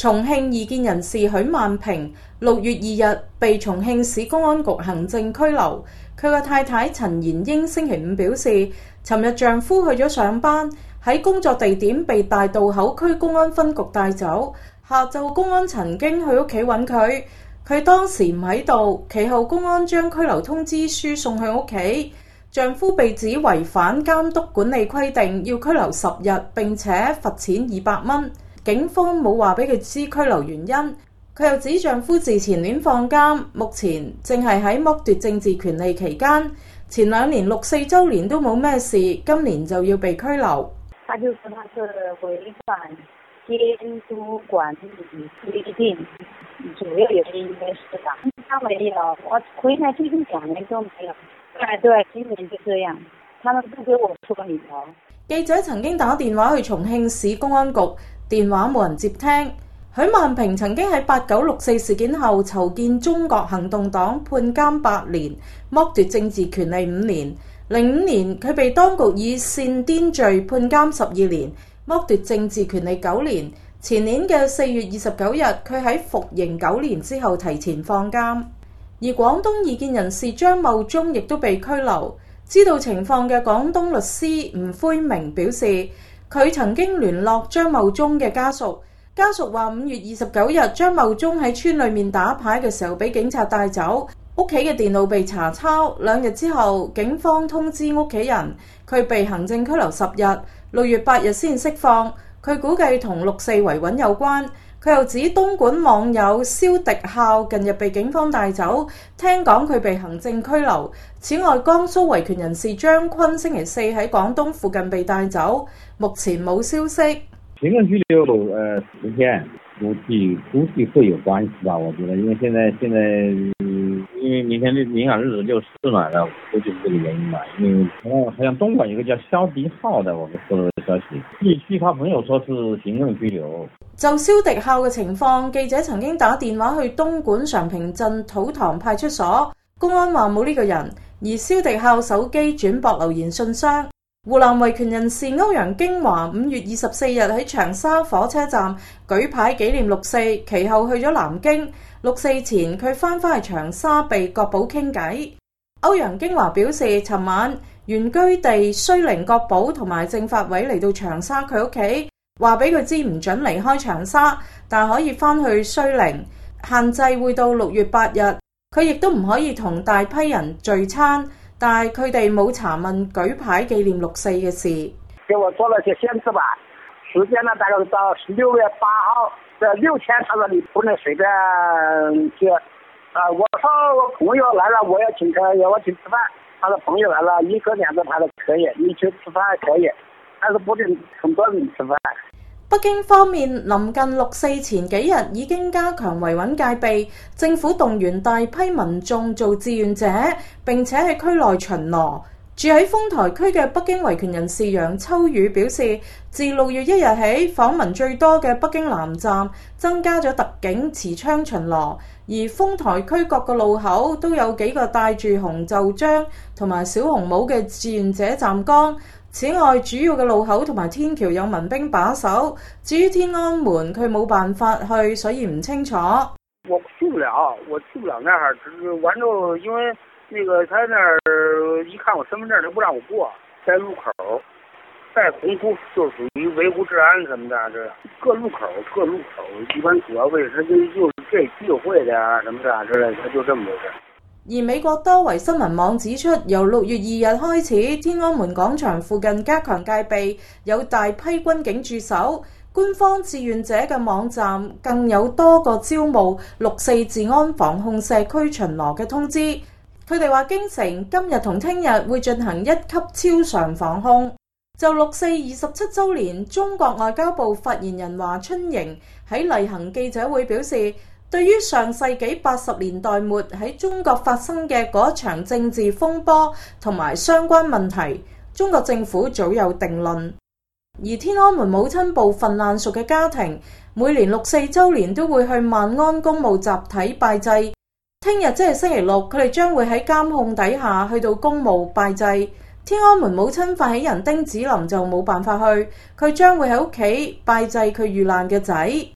重慶異見人士許萬平6月2日被重慶市公安局行政拘留。佢個太太陳妍英星期五表示，尋日丈夫去咗上班，喺工作地點被大渡口區公安分局帶走。下晝公安曾經去屋企揾佢，佢當時唔喺度。其後公安將拘留通知書送去屋企。丈夫被指違反監督管理規定，要拘留10日，並且罰錢200蚊。警方冇話俾佢知拘留原因。佢又指丈夫自前年放監，目前正係喺剝奪政治權利期間。前2年6·4週年都冇咩事，今年就要被拘留。 他就說他是違反監督管理規定，主要原因應該是吧？他沒有，我回來最近2年都沒有。對，今年就這樣，他們不給我出理由。 記者曾經打電話去重慶市公安局，電話冇人接聽。許萬平曾經喺8964事件後籌建中國行動黨，判監8年，剝奪政治權利5年。05年佢被當局以煽顛罪判監12年，剝奪政治權利9年。前年嘅4月29日，佢喺服刑9年之後提前放監。而廣東異見人士張茂忠亦都被拘留。知道情況嘅廣東律師吳魁明表示，佢曾經聯絡張茂忠嘅家屬。家屬話5月29日張茂忠喺村裏面打牌嘅時候俾警察帶走，屋企嘅電腦被查抄。2日之後，警方通知屋企人，佢被行政拘留10日，6月8日先釋放。佢估計同6·4維穩有關。佢又指東莞網友蕭迪孝近日被警方帶走，聽講佢被行政拘留。此外，江蘇維權人士張坤星期4喺廣東附近被帶走，目前冇消息。 行政拘留10天，估計會有關係吧？我覺得，因為現在因為明天影響日子64嘛，然後估計是這個原因吧。因為好像東莞有個叫蕭迪浩的，我們收到的消息，據他朋友說是行政拘留。 就蕭迪孝嘅情況，記者曾經打電話去東莞常平鎮土塘派出所，公安話冇呢個人，而蕭迪孝手機轉駁留言信箱。湖南維權人士歐陽京華5月24日喺長沙火車站舉牌紀念6·4，其後去咗南京。6·4前佢翻返去長沙被國保傾偈。歐陽京華表示，尋晚原居地綏陵國保同埋政法委嚟到長沙佢屋企，話俾佢知唔准離開長沙，但可以翻去綏陵，限制會到6月8日。佢亦都唔可以同大批人聚餐。但係佢哋冇查問舉牌紀念6·4嘅事。 給我做了些限制吧，時間呢大概到6月8號，這6天他說你不能隨便去。我說我朋友來了，我要請客，要我去吃飯。他的朋友來了，1個2個他都可以，你去吃飯可以，但是不准很多人吃飯。 北京方面臨近6·4前幾日已經加強維穩戒備，政府動員大批民眾做志願者，並且喺區內巡邏。住喺豐台區嘅北京維權人士楊秋雨表示，自6月1日起，訪民最多嘅北京南站增加咗特警持槍巡邏，而豐台區各個路口都有幾個戴住紅袖章同埋小紅帽嘅志願者站崗。此外，主要嘅路口同埋天橋有民兵把守。至於天安門，佢冇辦法去，所以唔清楚。 我去不了那兒，完之後，因為那個他那兒一看我身份證，就不讓我過，在路口，在紅圖就屬於維護治安什麼的，這各路口，一般主要位置就是這聚會的啊什麼的之類，他就這麼回事。 而美國多維新聞網指出，由6月2日開始，天安門廣場附近加強戒備，有大批軍警駐守。官方志願者嘅網站更有多個招募6·4治安防控社區巡邏嘅通知。佢哋話京城今日同聽日會進行1級超常防控。就6·4 27週年，中國外交部發言人華春瑩喺例行記者會表示，對於上世紀80年代末喺中國發生嘅嗰一場政治風波同埋相關問題，中國政府早有定論。而天安門母親部分爛熟嘅家庭，每年6·4週年都會去萬安公墓集體拜祭。聽日即係星期6，佢哋將會喺監控底下去到公墓拜祭。天安門母親發起人丁子霖就冇辦法去，佢將會喺屋企拜祭佢遇難嘅仔。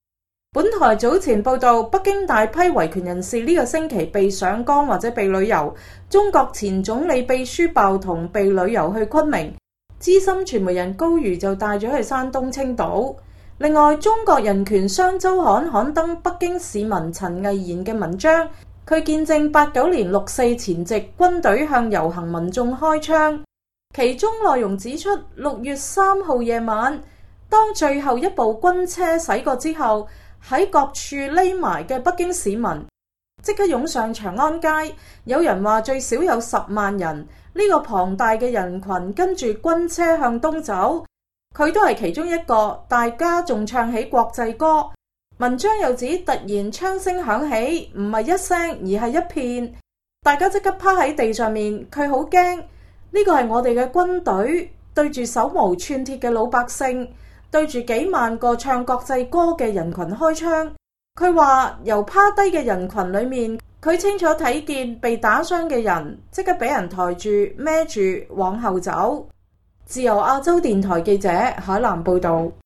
本台早前報道，北京大批維權人士呢個星期被上崗或者被旅遊。中國前總理秘書鮑彤被旅遊去昆明，資深傳媒人高瑜就帶咗去山東青島。另外，中國人權雙週刊刊登北京市民陳毅賢嘅文章，佢見證89年6·4前夕軍隊向遊行民眾開槍，其中內容指出6月3號夜晚，當最後一部軍車駛過之後，喺各處匿埋嘅北京市民即刻湧上長安街，有人話最少有10萬人。呢個龐大嘅人群跟住軍車向東走，佢都係其中一個。大家仲唱起國際歌。文章又指突然槍聲響起，唔係一聲而係一片，大家即刻趴喺地上面。佢好驚，呢個係我哋嘅軍隊，對住手無寸鐵嘅老百姓，對住幾萬個唱國際歌嘅人群開槍。佢話由趴低嘅人群裏面，佢清楚睇見被打傷嘅人即刻俾人抬住孭住往後走。自由亞洲電台記者海南報道。